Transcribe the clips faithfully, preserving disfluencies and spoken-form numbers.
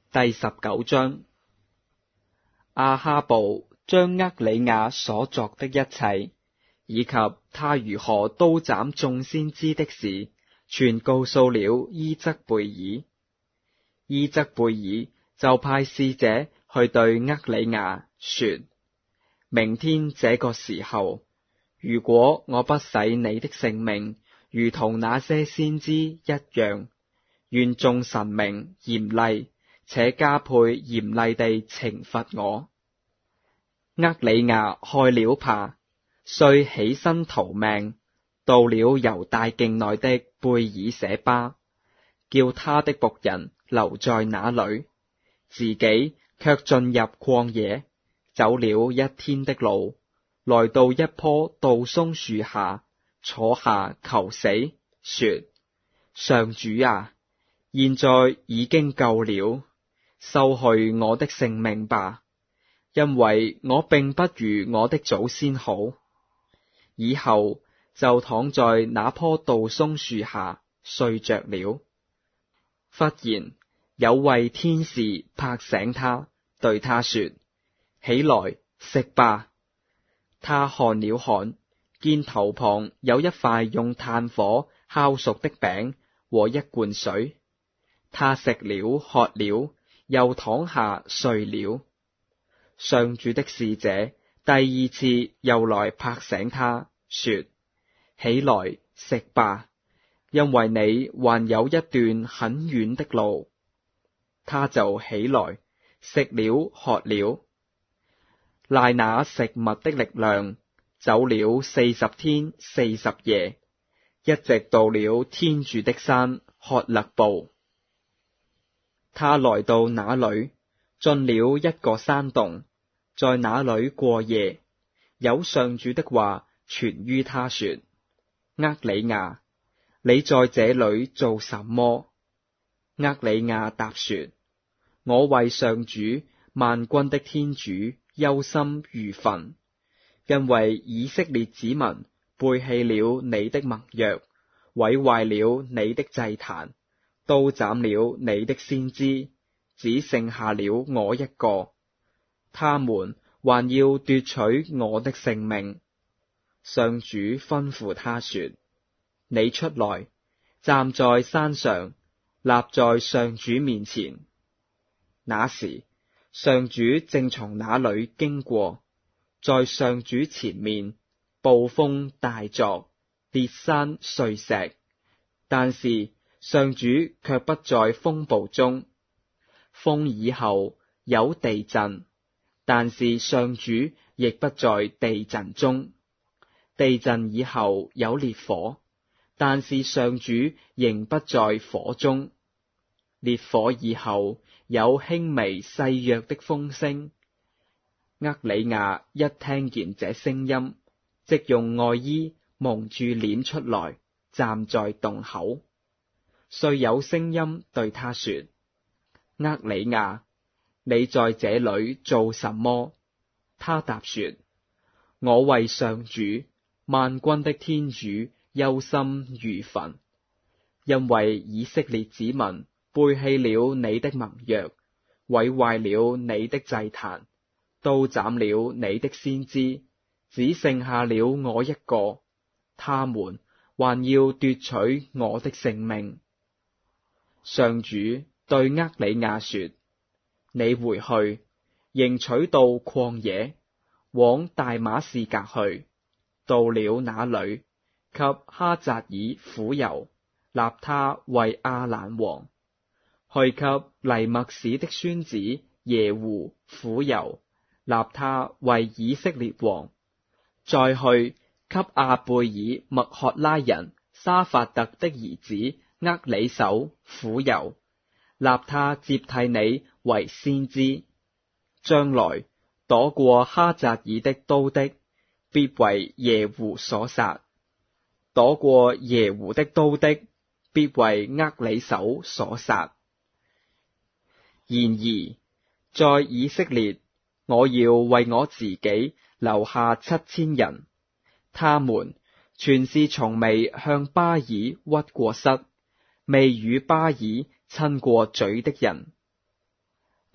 第十九章。亞哈布將厄里亞所作的一切，以及他如何刀斬眾先知的事，全告訴了伊則貝爾。伊則貝爾就派使者去對厄里亞說：明天這個時候，如果我不使你的性命如同那些先知一樣，願眾神明嚴厲且加倍嚴厲地懲罰我。厄里亞害了怕，遂起身逃命，到了猶大境內的貝爾舍巴，叫他的僕人留在那裏，自己卻進入曠野，走了一天的路，來到一棵杜松樹下，坐下求死，說：上主啊，現在已經夠了，收去我的性命吧，因為我並不如我的祖先好。以後就躺在那棵杜松樹下睡着了。忽然有位天使拍醒他，對他說：起來食吧。他看了看，見頭旁有一塊用炭火烤熟的餅和一罐水，他食了喝了，又躺下睡了。上主的使者第二次又來拍醒他，說：起來食吧，因為你還有一段很遠的路。他就起來食了喝了，賴那食物的力量，走了四十天四十夜，一直到了天主的山曷勒布。他來到那裏，進了一個山洞，在那裏過夜。有上主的話傳於他說：厄里亞，你在這裏做什麼？厄里亞答說：我為上主萬軍的天主憂心如焚，因為以色列子民背棄了你的盟約，毀壞了你的祭壇，刀斬了你的先知，只剩下了我一個，他們還要奪取我的性命。上主吩咐他說：你出來，站在山上，立在上主面前。那時，上主正從那裏經過，在上主前面，暴風大作，裂山碎石，但是上主卻不在風暴中。風以後有地震，但是上主亦不在地震中。地震以後有烈火，但是上主仍不在火中。烈火以後有輕微細弱的風聲。厄里亞一聽見這聲音，即用外衣蒙住臉出來，站在洞口。遂有聲音對他說：厄里亞，你在這裏做什麼？他答說：我為上主萬軍的天主憂心如焚，因為以色列子民背棄了你的盟約，毀壞了你的祭壇，刀斬了你的先知，只剩下了我一個，他們還要奪取我的性命。上主對厄里亞說：你回去，迎取到曠野，往大馬士革去，到了那裏，給哈扎爾傅油，立他為亞蘭王；去給黎默史的孫子耶胡傅油，立他為以色列王；再去給阿貝爾麥曷拉人沙法特的兒子厄里叟傅油，立他接替你為先知。將來躲過哈扎爾的刀的，必為耶胡所殺；躲過耶胡的刀的，必為厄里叟所殺。然而，在以色列，我要為我自己留下七千人，他們全是從未向巴爾屈過膝，未與巴爾親過嘴的人。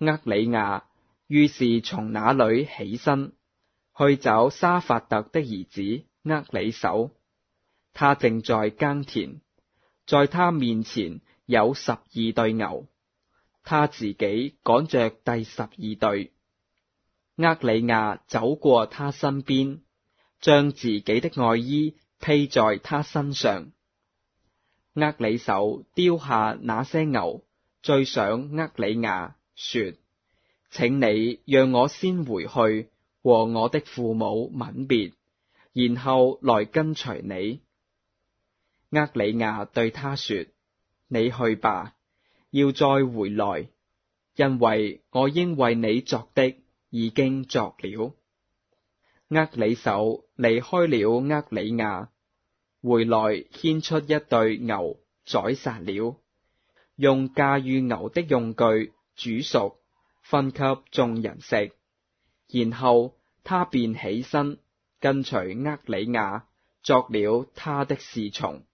厄里亞於是從那裏起身，去找沙法特的兒子厄里叟。他正在耕田，在他面前有十二對牛，他自己趕着第十二對。厄里亞走過他身邊，將自己的外衣披在他身上。厄里叟丟下那些牛，追上厄里亞，說：請你讓我先回去和我的父母吻別，然後來跟隨你。厄里亞對他說：你去吧，要再回來，因為我應為你作的已經作了。厄里叟離開了厄里亞，回來牽出一對牛，宰殺了，用駕馭牛的用具煮熟，分給眾人食。然後他便起身跟隨厄里亞，作了他的侍從。